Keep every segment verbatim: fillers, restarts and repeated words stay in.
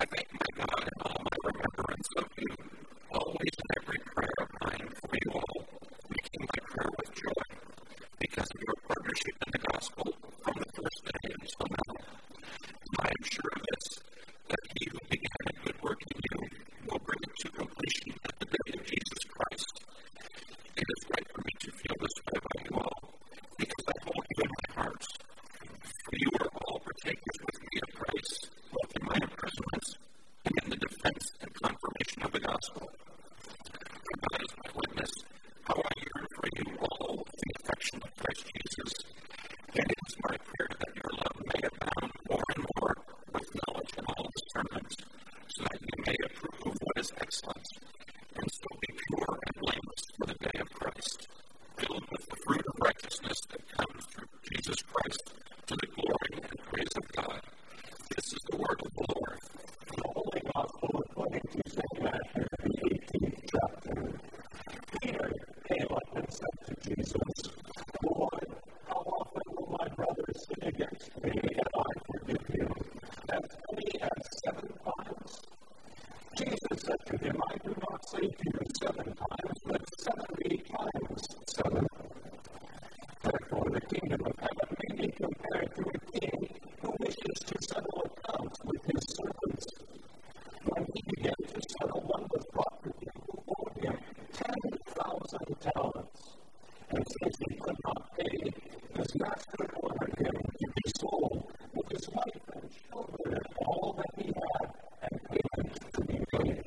I thank my God in all my remembrance of you, always in every prayer of mine for you all, making my prayer with joy, because of your partnership in the gospel from the first day until now. I am sure of this, that he who began a good work in you will bring it to completion at the day of Jesus Christ. It is right for me to feel this way about you all, because I hold you in my heart. For you are all partakers with me of Christ, both in my imprisonments and in the defense and confirmation of the gospel. For God is my witness, how I yearn for you all with the affection of Christ Jesus. And it is my prayer that your love may abound more and more with knowledge and all discernment, so that you may approve what is excellent, and so be pure and blameless for the day of Christ, filled with the fruit of righteousness that comes through Jesus Christ, to the glory and praise of God. This is the word of the Lord. The Holy Gospel according to Saint Matthew, the eighteenth chapter. Peter came up and said to Jesus, Lord, how often will my brother sin against me and I forgive him? As many as seven times? Jesus said to him, I do not say to you seven times, but seventy times seven. Therefore, the kingdom of heaven may be compared to a king who wishes to settle accounts with his servants. When he began to settle, one was brought to him who owed him ten thousand talents. And since he could not pay, his master ordered him to be sold with his wife and children and all that he had, and payment to be made.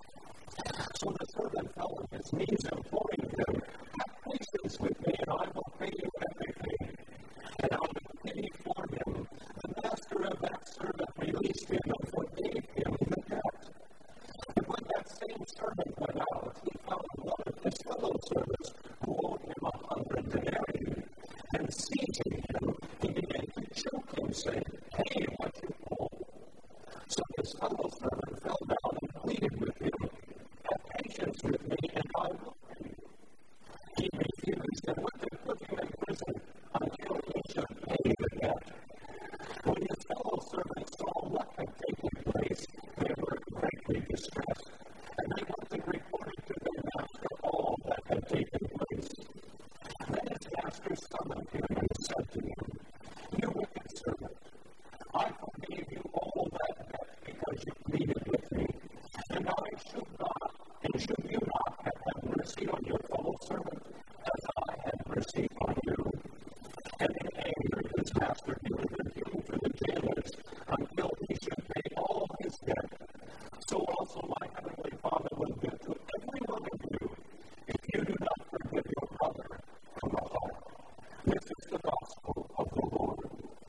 So the servant fell on his knees, imploring him, have patience with me, and I will pay you everything. And out of pity for him, the master of that servant released him and forgave him the debt. And when that same servant went out, he found one of his fellow servants who owed him a hundred denarii. And seizing him, he began to choke him, saying, pay what you owe. So his fellow servant